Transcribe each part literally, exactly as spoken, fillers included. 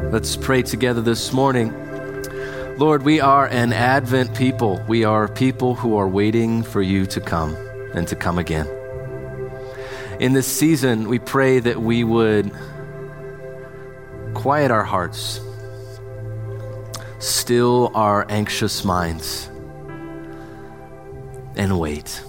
Let's pray together this morning. Lord, we are an Advent people. We are people who are waiting for you to come and to come again. In this season, we pray that we would quiet our hearts, still our anxious minds, and wait.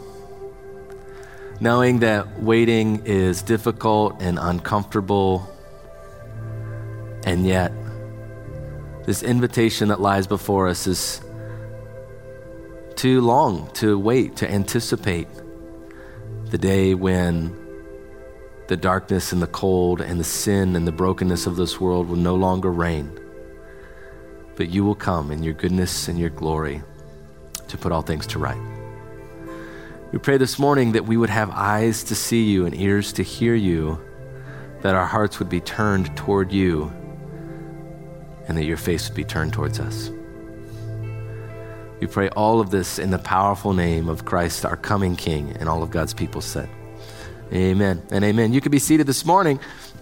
Knowing that waiting is difficult and uncomfortable, and yet this invitation that lies before us is too long to wait, to anticipate the day when the darkness and the cold and the sin and the brokenness of this world will no longer reign. But you will come in your goodness and your glory to put all things to right. We pray this morning that we would have eyes to see you and ears to hear you, that our hearts would be turned toward you, and that your face would be turned towards us. We pray all of this in the powerful name of Christ, our coming King, and all of God's people said, amen and amen. You can be seated this morning.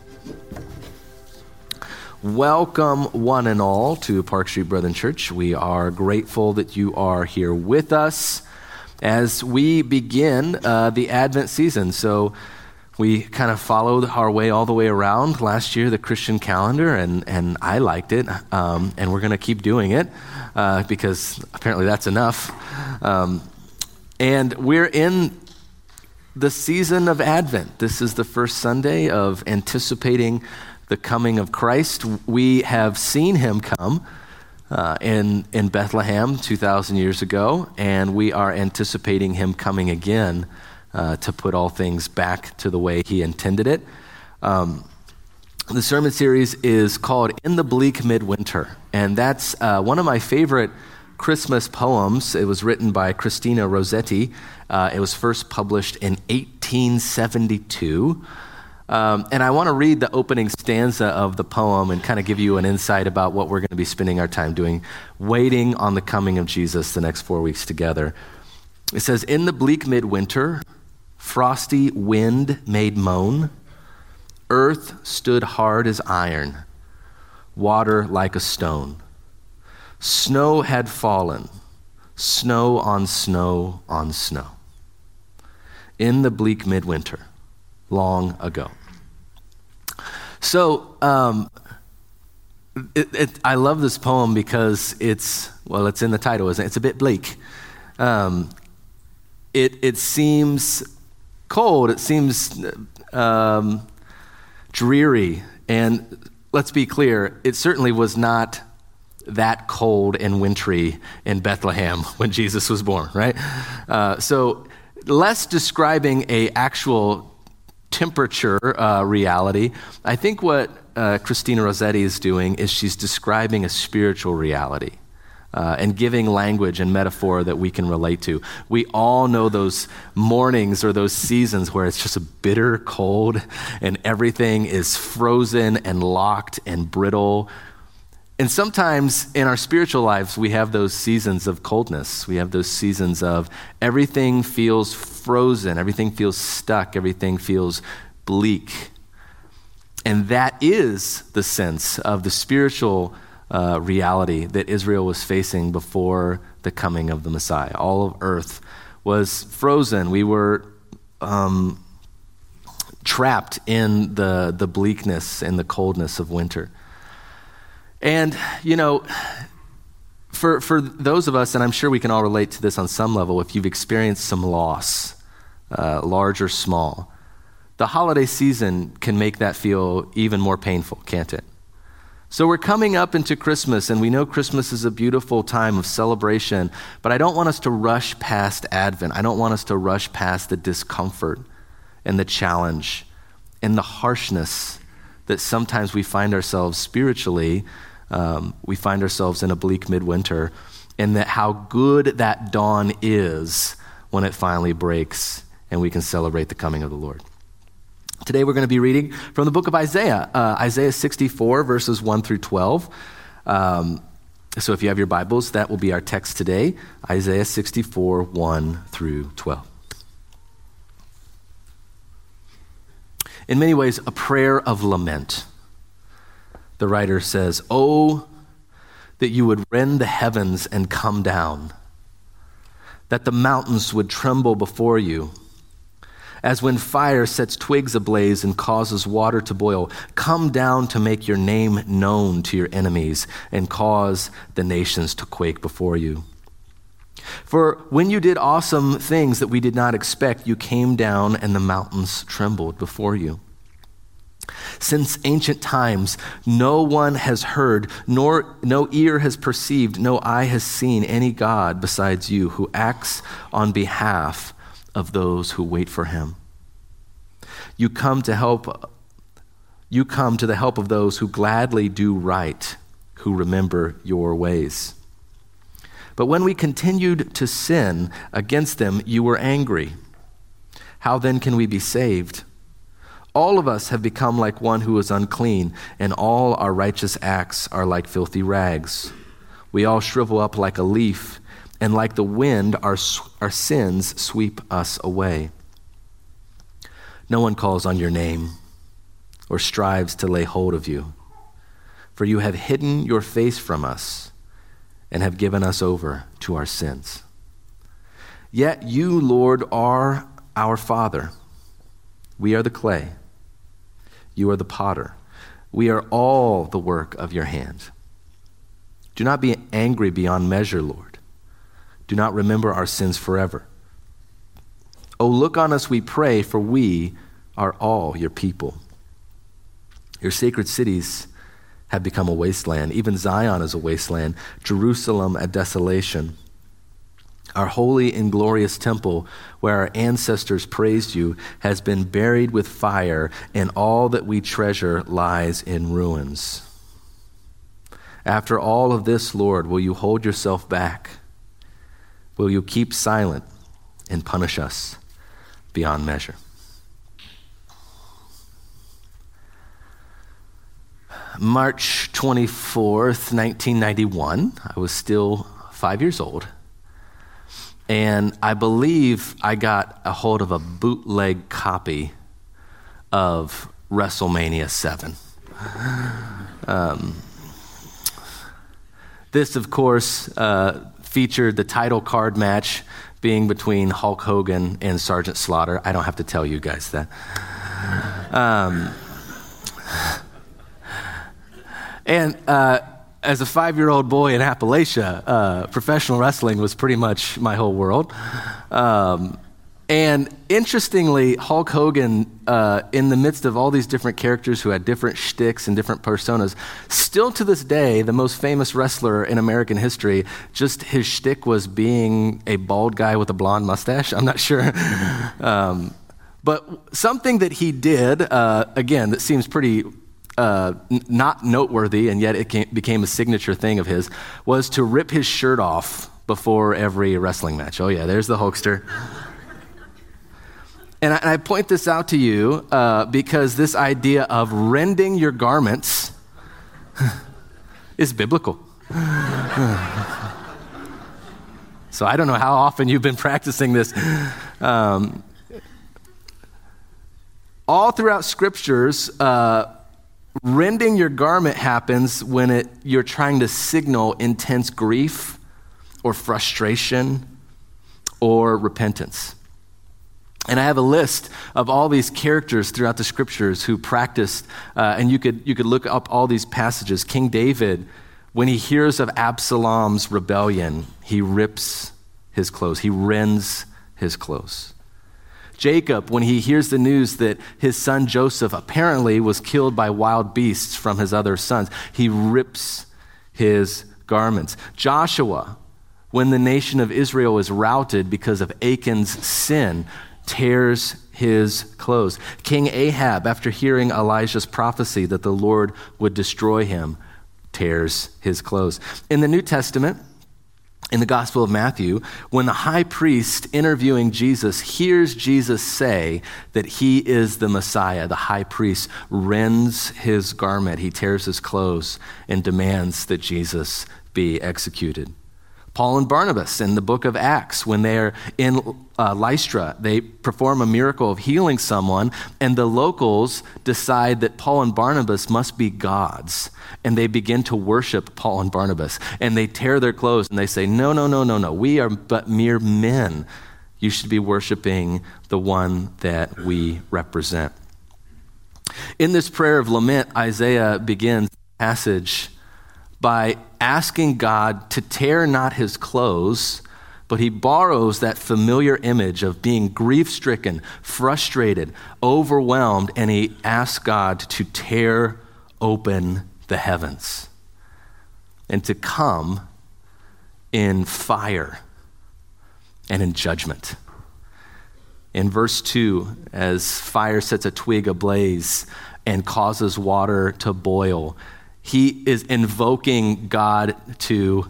Welcome one and all to Park Street Brethren Church. We are grateful that you are here with us as we begin uh, the Advent season. So we kind of followed our way all the way around last year, the Christian calendar, and, and I liked it, um, and we're going to keep doing it uh, because apparently that's enough. Um, and we're in the season of Advent. This is the first Sunday of anticipating the coming of Christ. We have seen him come uh, in, in Bethlehem two thousand years ago, and we are anticipating him coming again Uh, to put all things back to the way he intended it. Um, the sermon series is called In the Bleak Midwinter, and that's uh, one of my favorite Christmas poems. It was written by Christina Rossetti. Uh, it was first published in eighteen seventy-two. Um, and I want to read the opening stanza of the poem and kind of give you an insight about what we're going to be spending our time doing, waiting on the coming of Jesus the next four weeks together. It says, in the bleak midwinter, frosty wind made moan, earth stood hard as iron, water like a stone. Snow had fallen, snow on snow on snow. In the bleak midwinter, long ago. So, um, it, it, I love this poem because it's, well, it's in the title, isn't it? It's a bit bleak. Um, it, it seems cold, it seems um, dreary, and let's be clear, it certainly was not that cold and wintry in Bethlehem when Jesus was born, right? Uh, so less describing a actual temperature uh, reality, I think what uh, Christina Rossetti is doing is she's describing a spiritual reality. Uh, and giving language and metaphor that we can relate to. We all know those mornings or those seasons where it's just a bitter cold and everything is frozen and locked and brittle. And sometimes in our spiritual lives, we have those seasons of coldness. We have those seasons of everything feels frozen, everything feels stuck, everything feels bleak. And that is the sense of the spiritual Uh, reality that Israel was facing before the coming of the Messiah. All of earth was frozen. We were um, trapped in the, the bleakness and the coldness of winter. And, you know, for, for those of us, and I'm sure we can all relate to this on some level, if you've experienced some loss, uh, large or small, the holiday season can make that feel even more painful, can't it? So we're coming up into Christmas, and we know Christmas is a beautiful time of celebration, but I don't want us to rush past Advent. I don't want us to rush past the discomfort and the challenge and the harshness that sometimes we find ourselves spiritually. Um, we find ourselves in a bleak midwinter, and that how good that dawn is when it finally breaks and we can celebrate the coming of the Lord. Today we're going to be reading from the book of Isaiah, uh, Isaiah sixty-four, verses one through twelve. Um, so if you have your Bibles, that will be our text today, Isaiah sixty-four, one through twelve. In many ways, a prayer of lament. the writer says, "Oh, that you would rend the heavens and come down, that the mountains would tremble before you. As when fire sets twigs ablaze and causes water to boil, come down to make your name known to your enemies and cause the nations to quake before you. For when you did awesome things that we did not expect, you came down and the mountains trembled before you. Since ancient times, no one has heard, nor no ear has perceived, no eye has seen any God besides you who acts on behalf of those who wait for him. You come to help, you come to the help of those who gladly do right, who remember your ways. But when we continued to sin against them, you were angry. How then can we be saved? All of us have become like one who is unclean, and all our righteous acts are like filthy rags. We all shrivel up like a leaf, and like the wind, our, our sins sweep us away. No one calls on your name or strives to lay hold of you, for you have hidden your face from us and have given us over to our sins. Yet you, Lord, are our Father. We are the clay. You are the potter. We are all the work of your hand. Do not be angry beyond measure, Lord. Do not remember our sins forever. Oh, look on us, we pray, for we are all your people. Your sacred cities have become a wasteland. Even Zion is a wasteland, Jerusalem a desolation. Our holy and glorious temple, where our ancestors praised you, has been buried with fire, and all that we treasure lies in ruins. After all of this, Lord, will you hold yourself back? Will you keep silent and punish us beyond measure? March twenty-fourth, nineteen ninety-one, I was still five years old. And I believe I got a hold of a bootleg copy of WrestleMania seven. Um, this, of course, uh, featured the title card match being between Hulk Hogan and Sergeant Slaughter. I don't have to tell you guys that. Um, and uh, as a five-year-old boy in Appalachia, uh, professional wrestling was pretty much my whole world. Um, and interestingly, Hulk Hogan, uh, in the midst of all these different characters who had different shticks and different personas, still to this day, the most famous wrestler in American history, just his shtick was being a bald guy with a blonde mustache. I'm not sure. um, but something that he did, uh, again, that seems pretty Uh, n- not noteworthy, and yet it came, became a signature thing of his, was to rip his shirt off before every wrestling match. Oh yeah, there's the Hulkster. and, I, and I point this out to you uh, because this idea of rending your garments is biblical. So I don't know how often you've been practicing this. Um, all throughout scriptures, uh, rending your garment happens when it, you're trying to signal intense grief or frustration or repentance. And I have a list of all these characters throughout the scriptures who practiced, uh, and you could you could look up all these passages. King David, when he hears of Absalom's rebellion, he rips his clothes, he rends his clothes. Jacob, when he hears the news that his son Joseph apparently was killed by wild beasts from his other sons, he rips his garments. Joshua, when the nation of Israel is routed because of Achan's sin, tears his clothes. King Ahab, after hearing Elijah's prophecy that the Lord would destroy him, tears his clothes. In the New Testament, in the Gospel of Matthew, when the high priest interviewing Jesus hears Jesus say that he is the Messiah, the high priest rends his garment, he tears his clothes, and demands that Jesus be executed. Paul and Barnabas in the book of Acts, when they're in uh, Lystra, they perform a miracle of healing someone, and the locals decide that Paul and Barnabas must be gods, and they begin to worship Paul and Barnabas, and they tear their clothes, and they say, no, no, no, no, no, we are but mere men. You should be worshiping the one that we represent. In this prayer of lament, Isaiah begins the passage by asking God to tear not his clothes, but he borrows that familiar image of being grief-stricken, frustrated, overwhelmed, and he asks God to tear open the heavens and to come in fire and in judgment. In verse two, as fire sets a twig ablaze and causes water to boil, he is invoking God to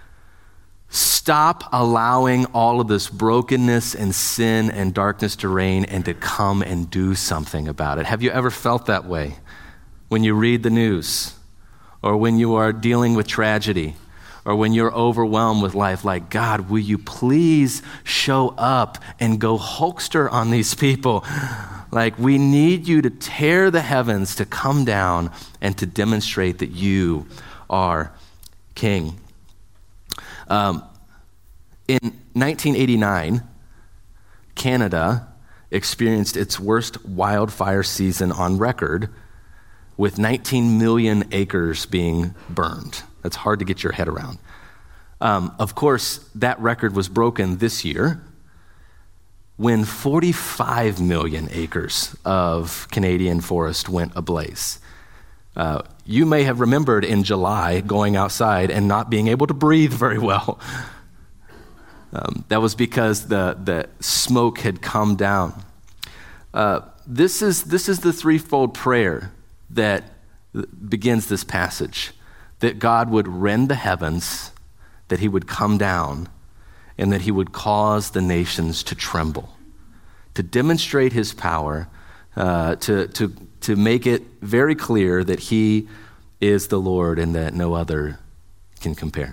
stop allowing all of this brokenness and sin and darkness to reign and to come and do something about it. Have you ever felt that way when you read the news or when you are dealing with tragedy or when you're overwhelmed with life? Like, God, will you please show up and go Hulkster on these people? Like, we need you to tear the heavens, to come down and to demonstrate that you are king. Um, in nineteen eighty-nine, Canada experienced its worst wildfire season on record, with nineteen million acres being burned. That's hard to get your head around. Um, of course, that record was broken this year when forty-five million acres of Canadian forest went ablaze. Uh, you may have remembered in July going outside and not being able to breathe very well. Um, that was because the, the smoke had come down. Uh, this is, this is the threefold prayer that begins this passage, that God would rend the heavens, that he would come down, and that he would cause the nations to tremble, to demonstrate his power, uh, to, to, to make it very clear that he is the Lord and that no other can compare.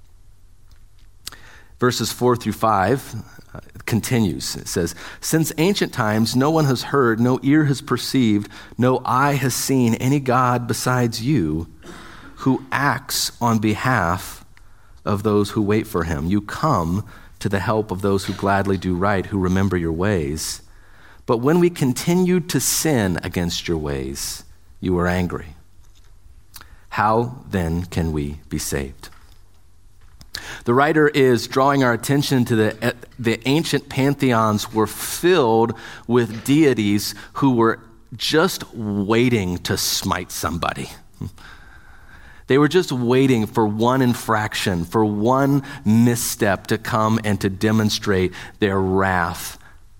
Verses four through five uh, continues. It says, since ancient times no one has heard, no ear has perceived, no eye has seen any God besides you, who acts on behalf of those who wait for him. You come to the help of those who gladly do right, who remember your ways. But when we continued to sin against your ways, you were angry. How then can we be saved? The writer is drawing our attention to the, the ancient pantheons were filled with deities who were just waiting to smite somebody. They were just waiting for one infraction, for one misstep to come and to demonstrate their wrath.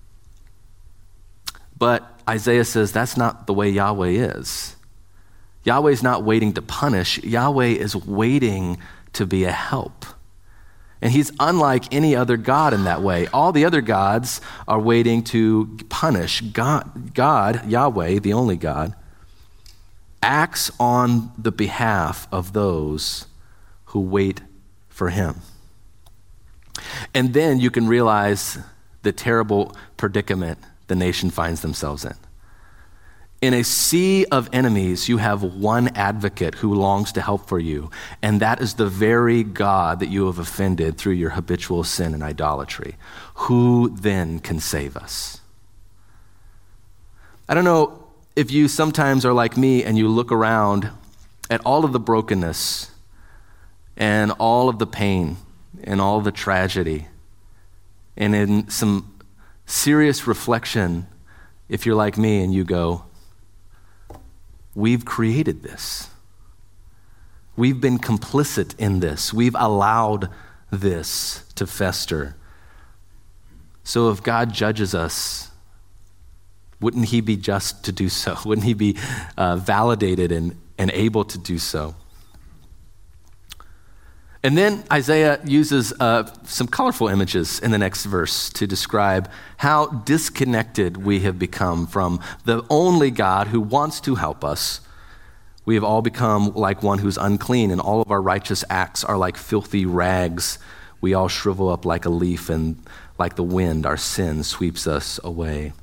But Isaiah says that's not the way Yahweh is. Yahweh's not waiting to punish. Yahweh is waiting to be a help. And he's unlike any other God in that way. All the other gods are waiting to punish. God, God, Yahweh, the only God, acts on the behalf of those who wait for him. And then you can realize the terrible predicament the nation finds themselves in. In a sea of enemies, you have one advocate who longs to help for you, and that is the very God that you have offended through your habitual sin and idolatry. Who then can save us? I don't know if you sometimes are like me and you look around at all of the brokenness and all of the pain and all of the tragedy, and in some serious reflection, if you're like me and you go, we've created this. We've been complicit in this. We've allowed this to fester. So if God judges us, wouldn't he be just to do so? Wouldn't he be uh, validated and, and able to do so? And then Isaiah uses uh, some colorful images in the next verse to describe how disconnected we have become from the only God who wants to help us. We have all become like one who's unclean, and all of our righteous acts are like filthy rags. We all shrivel up like a leaf, and like the wind, our sin sweeps us away.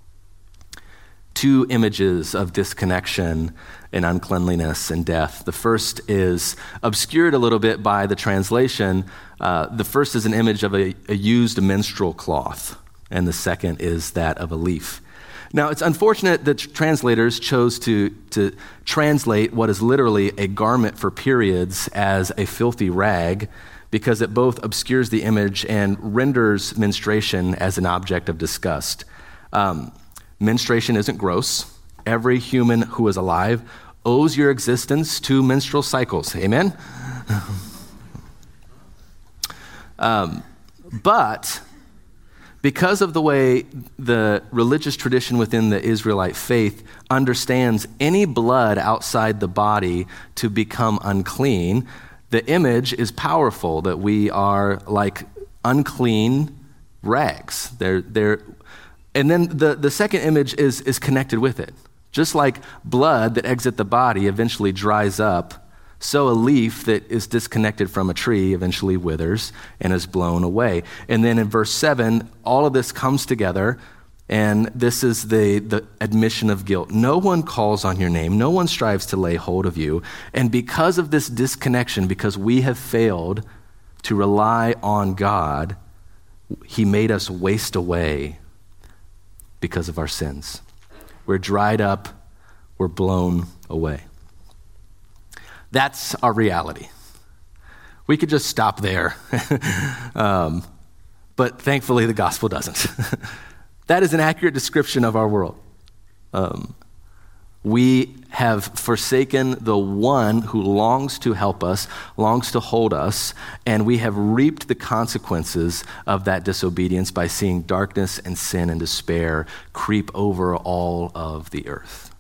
Two images of disconnection and uncleanliness and death. The first is obscured a little bit by the translation. Uh, the first is an image of a, a used menstrual cloth, and the second is that of a leaf. Now, it's unfortunate that translators chose to, to translate what is literally a garment for periods as a filthy rag, because it both obscures the image and renders menstruation as an object of disgust. Um, menstruation isn't gross. Every human who is alive owes your existence to menstrual cycles. Amen? um, but because of the way the religious tradition within the Israelite faith understands any blood outside the body to become unclean, the image is powerful that we are like unclean rags. They're, they're, and then the, the second image is, is connected with it. Just like blood that exits the body eventually dries up, so a leaf that is disconnected from a tree eventually withers and is blown away. And then in verse seven, all of this comes together, and this is the, the admission of guilt. No one calls on your name. No one strives to lay hold of you. And because of this disconnection, because we have failed to rely on God, he made us waste away because of our sins. We're dried up. We're blown away. That's our reality. We could just stop there. um, but thankfully, the gospel doesn't. That is an accurate description of our world. Um, we have forsaken the one who longs to help us, longs to hold us, and we have reaped the consequences of that disobedience by seeing darkness and sin and despair creep over all of the earth.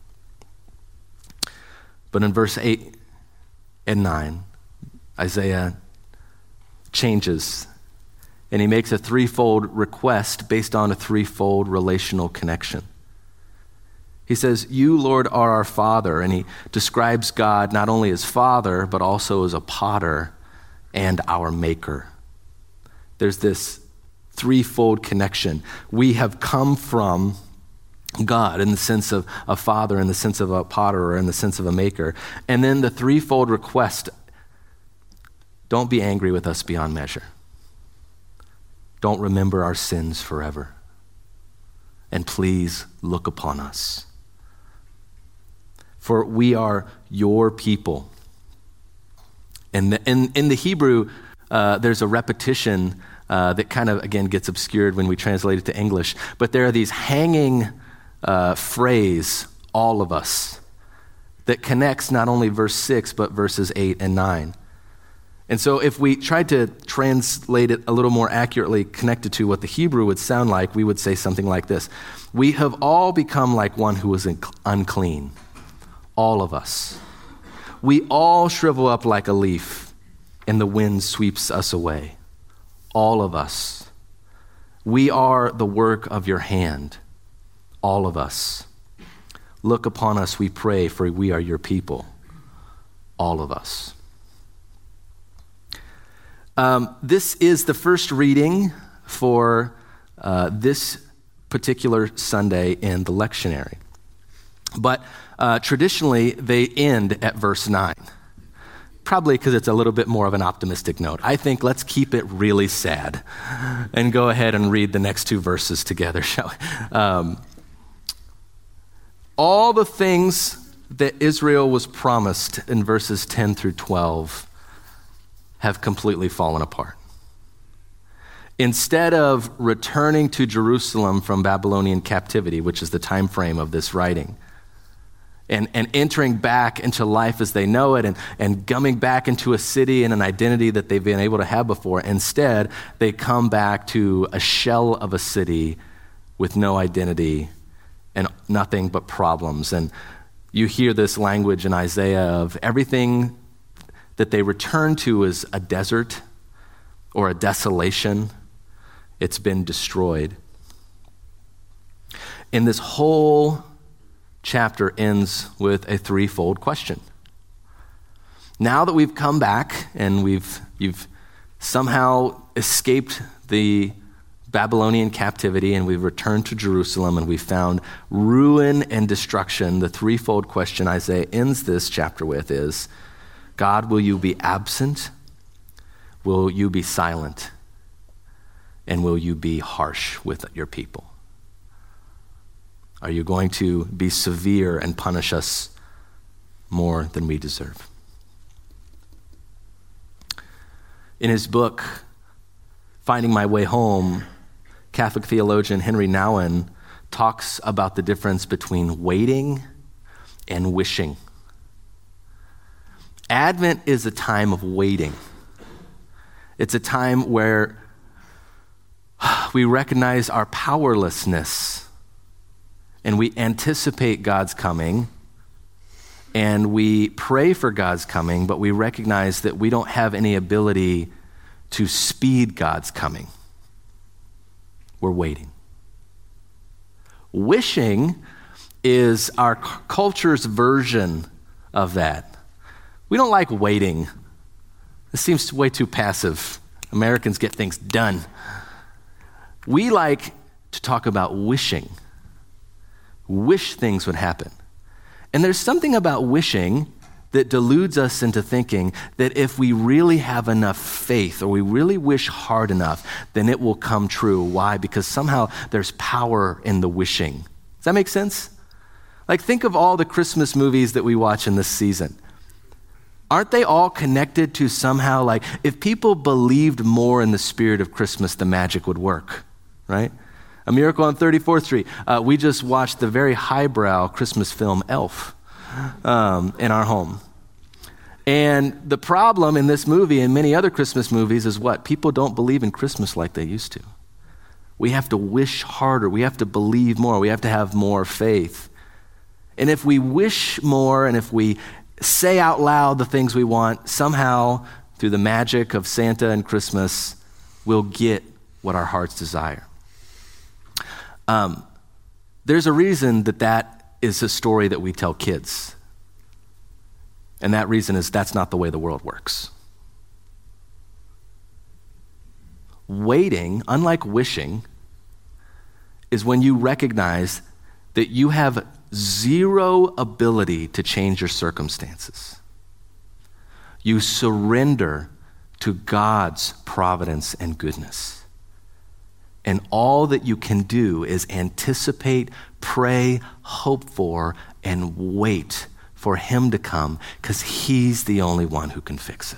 But in verse eight and nine, Isaiah changes, and he makes a threefold request based on a threefold relational connection. He says, you, Lord, are our Father, and he describes God not only as Father, but also as a potter and our maker. There's this threefold connection. We have come from God in the sense of a father, in the sense of a potter, or in the sense of a maker. And then the threefold request, don't be angry with us beyond measure. Don't remember our sins forever. And please look upon us. For we are your people. And the, in, in the Hebrew, uh, there's a repetition uh, that kind of, again, gets obscured when we translate it to English. But there are these hanging uh, phrase, all of us, that connects not only verse six, but verses eight and nine. And so if we tried to translate it a little more accurately connected to what the Hebrew would sound like, we would say something like this. We have all become like one who is unclean. All of us. We all shrivel up like a leaf, and the wind sweeps us away. All of us. We are the work of your hand. All of us. Look upon us, we pray, for we are your people. All of us. Um, this is the first reading for uh, this particular Sunday in the lectionary. But uh, traditionally, they end at verse nine. Probably because it's a little bit more of an optimistic note. I think let's keep it really sad and go ahead and read the next two verses together, shall we? Um, all the things that Israel was promised in verses ten through twelve have completely fallen apart. Instead of returning to Jerusalem from Babylonian captivity, which is the time frame of this writing, and, and entering back into life as they know it, and, and coming back into a city and an identity that they've been able to have before, instead, they come back to a shell of a city with no identity and nothing but problems. And you hear this language in Isaiah of everything that they return to is a desert or a desolation. It's been destroyed. And this whole chapter ends with a threefold question. Now that we've come back and we've you've somehow escaped the Babylonian captivity, and we've returned to Jerusalem, and we found ruin and destruction. The threefold question Isaiah ends this chapter with is, God, will you be absent? Will you be silent? And will you be harsh with your people? Are you going to be severe and punish us more than we deserve? In his book, Finding My Way Home, Catholic theologian Henry Nouwen talks about the difference between waiting and wishing. Advent is a time of waiting. It's a time where we recognize our powerlessness and we anticipate God's coming and we pray for God's coming, but we recognize that we don't have any ability to speed God's coming. We're waiting. Wishing is our c- culture's version of that. We don't like waiting. It seems way too passive. Americans get things done. We like to talk about wishing. Wish things would happen. And there's something about wishing that deludes us into thinking that if we really have enough faith or we really wish hard enough, then it will come true. Why? Because somehow there's power in the wishing. Does that make sense? Like, think of all the Christmas movies that we watch in this season. Aren't they all connected to somehow, like, if people believed more in the spirit of Christmas, the magic would work, right? A Miracle on thirty-fourth Street. Uh, we just watched the very highbrow Christmas film Elf um, in our home. And the problem in this movie and many other Christmas movies is what? People don't believe in Christmas like they used to. We have to wish harder. We have to believe more. We have to have more faith. And if we wish more and if we say out loud the things we want, somehow through the magic of Santa and Christmas, we'll get what our hearts desire. Um, there's a reason that that is a story that we tell kids. And that reason is that's not the way the world works. Waiting, unlike wishing, is when you recognize that you have zero ability to change your circumstances. You surrender to God's providence and goodness. And all that you can do is anticipate, pray, hope for, and wait for him to come because he's the only one who can fix it.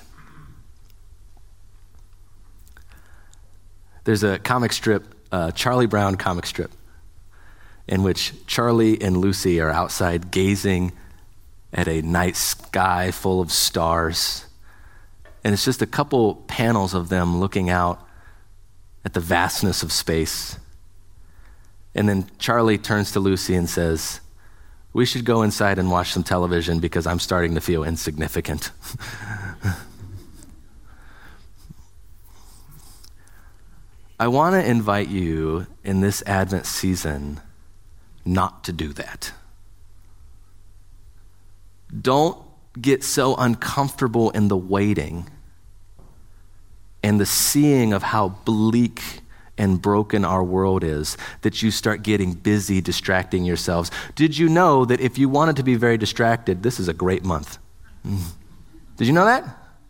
There's a comic strip, uh, Charlie Brown comic strip, in which Charlie and Lucy are outside gazing at a night sky full of stars. And it's just a couple panels of them looking out at the vastness of space. And then Charlie turns to Lucy and says, "We should go inside and watch some television because I'm starting to feel insignificant." I want to invite you in this Advent season not to do that. Don't get so uncomfortable in the waiting and the seeing of how bleak and broken our world is that you start getting busy distracting yourselves. Did you know that if you wanted to be very distracted, this is a great month? Did you know that?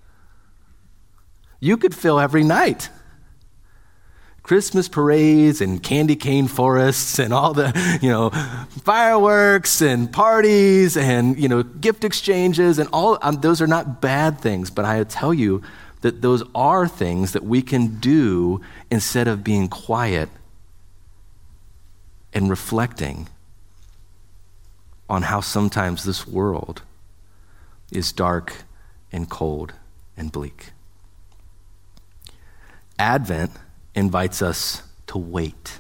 You could fill every night. Christmas parades and candy cane forests and all the, you know, fireworks and parties and, you know, gift exchanges and all, um, those are not bad things, but I tell you that those are things that we can do instead of being quiet and reflecting on how sometimes this world is dark and cold and bleak. Advent invites us to wait,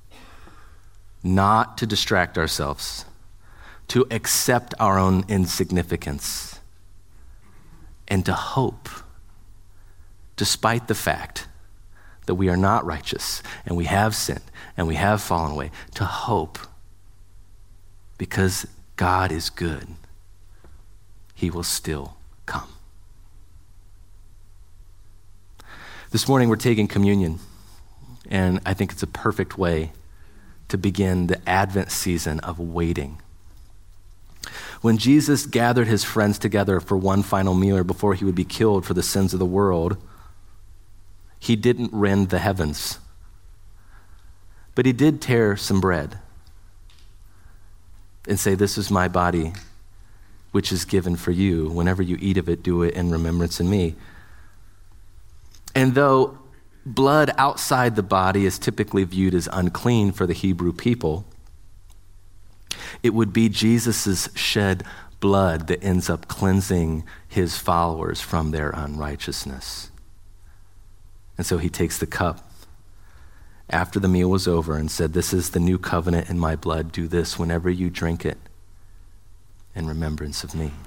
not to distract ourselves, to accept our own insignificance, and to hope, despite the fact that we are not righteous and we have sinned and we have fallen away, to hope because God is good, he will still come. This morning we're taking communion, and I think it's a perfect way to begin the Advent season of waiting. When Jesus gathered his friends together for one final meal before he would be killed for the sins of the world, he didn't rend the heavens, but he did tear some bread and say, "This is my body, which is given for you. Whenever you eat of it, do it in remembrance of me." And though blood outside the body is typically viewed as unclean for the Hebrew people, it would be Jesus' shed blood that ends up cleansing his followers from their unrighteousness. And so he takes the cup after the meal was over and said, "This is the new covenant in my blood. Do this whenever you drink it in remembrance of me."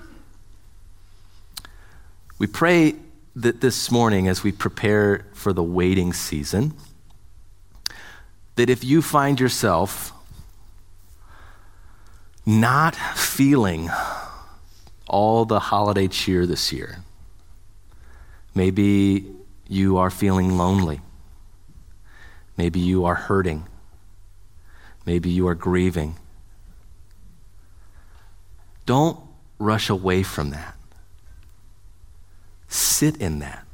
We pray that this morning, as we prepare for the waiting season, that if you find yourself not feeling all the holiday cheer this year, maybe you are feeling lonely, maybe you are hurting, maybe you are grieving, don't rush away from that. Sit in that.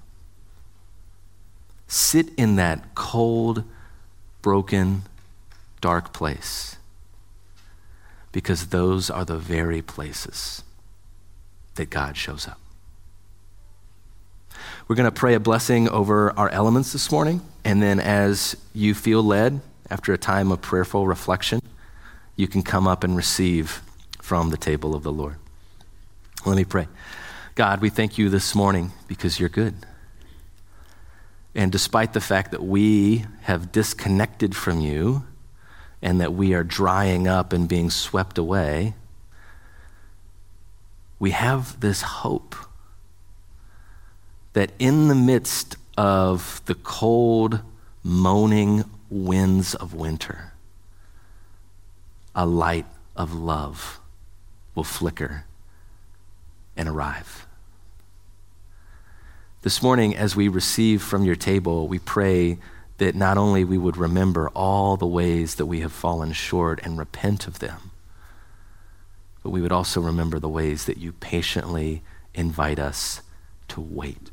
Sit in that cold, broken, dark place, because those are the very places that God shows up. We're going to pray a blessing over our elements this morning, and then as you feel led, after a time of prayerful reflection, you can come up and receive from the table of the Lord. Let me pray. God, we thank you this morning because you're good. And despite the fact that we have disconnected from you and that we are drying up and being swept away, we have this hope that in the midst of the cold, moaning winds of winter, a light of love will flicker and arrive. This morning, as we receive from your table, we pray that not only we would remember all the ways that we have fallen short and repent of them, but we would also remember the ways that you patiently invite us to wait.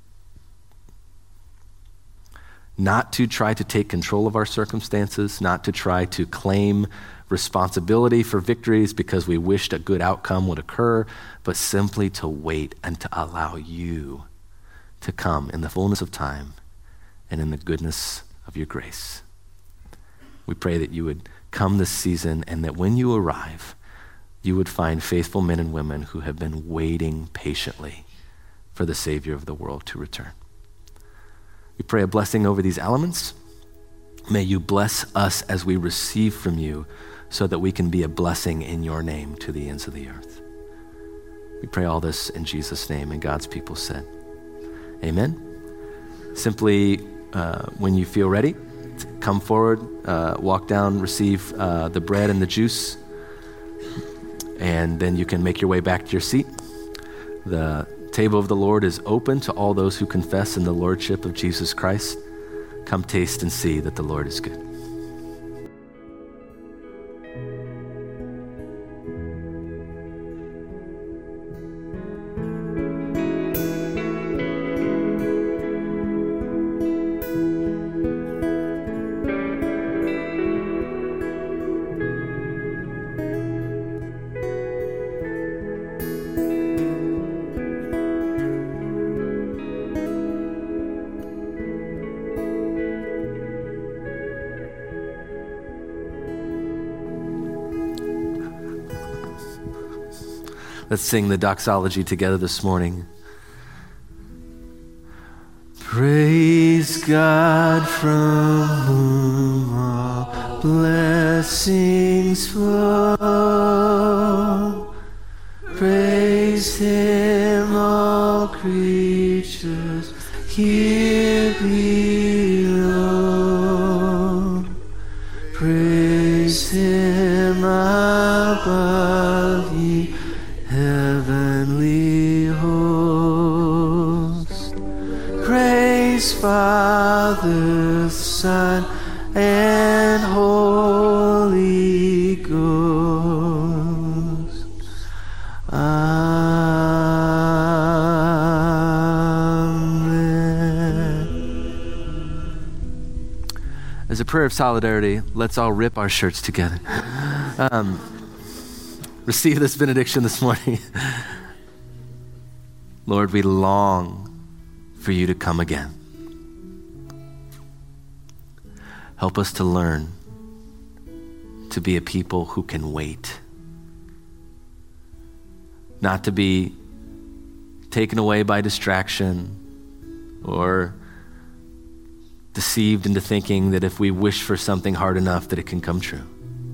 Not to try to take control of our circumstances, not to try to claim responsibility for victories because we wished a good outcome would occur, but simply to wait and to allow you to come in the fullness of time and in the goodness of your grace. We pray that you would come this season and that when you arrive, you would find faithful men and women who have been waiting patiently for the Savior of the world to return. We pray a blessing over these elements. May you bless us as we receive from you so that we can be a blessing in your name to the ends of the earth. We pray all this in Jesus' name, and God's people said, amen. Simply, uh, when you feel ready, come forward, uh, walk down, receive uh, the bread and the juice, and then you can make your way back to your seat. The table of the Lord is open to all those who confess in the Lordship of Jesus Christ. Come taste and see that the Lord is good. Let's sing the doxology together this morning. Praise God from whom all blessings flow. Praise him, all creatures here below. Praise him above ye heavenly host. Praise praise Father, Son, and Holy Ghost. Amen. As a prayer of solidarity, let's all rip our shirts together. Um, receive this benediction this morning. Lord, we long for you to come again. Help us to learn to be a people who can wait. Not to be taken away by distraction or deceived into thinking that if we wish for something hard enough that it can come true.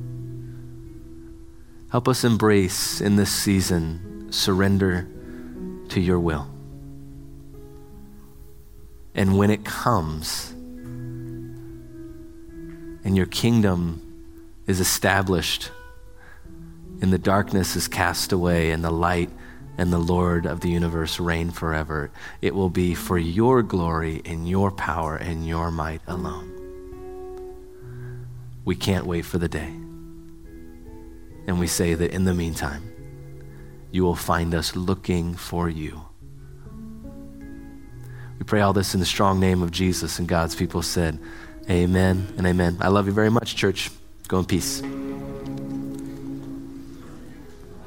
Help us embrace in this season surrender to your will. And when it comes and your kingdom is established and the darkness is cast away and the light and the Lord of the universe reign forever, it will be for your glory and your power and your might alone. We can't wait for the day. And we say that in the meantime, you will find us looking for you. We pray all this in the strong name of Jesus, and God's people said, amen and amen. I love you very much, church. Go in peace.